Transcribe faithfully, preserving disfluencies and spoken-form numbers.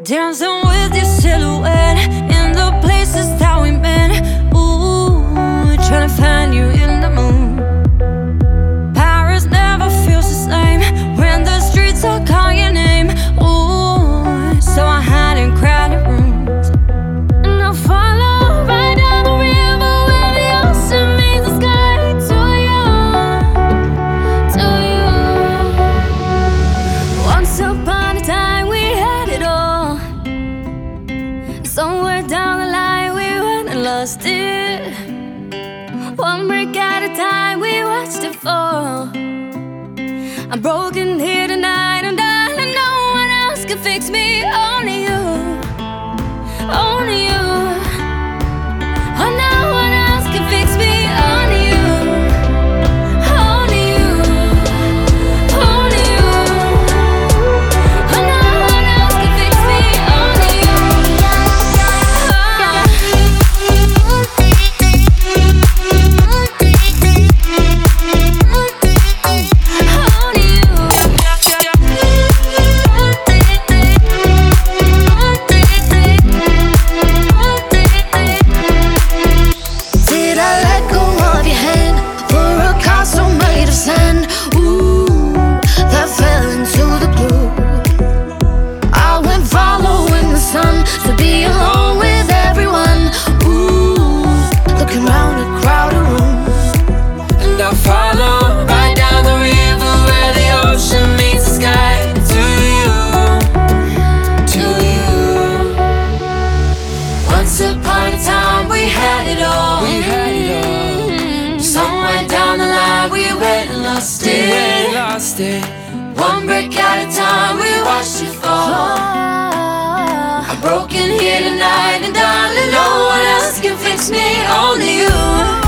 dancing with your silhouette in the places that we met. Ooh, trying to find you in the moon. Paris never feels the same when the streets all call your name. Ooh, so I hide in crowded rooms, and I follow right down the river where the ocean meets the sky. To you, to you. Once upon a time we had it all. Somewhere down the line we went and lost it. One brick at a time we watched it fall. I'm broken here tonight, and darling, no one else can fix me. Only you, only you. Oh, no one else can fix me. Only you, only you, only you. Oh, no one else can fix me. Only you. Did I let go of your hand for a castle made of sand? Ooh, that fell into the blue. I went following the sun to be alone with everyone. Ooh, looking round a crowded room, And I follow right down the river where the ocean meets the sky. To you, to you. Once upon a time we had it all. We had it all. Somewhere down the line we went and lost it. We went and lost it. One brick at a time we watched it fall. I'm broken here tonight, and darling, no one else can fix me. Only you.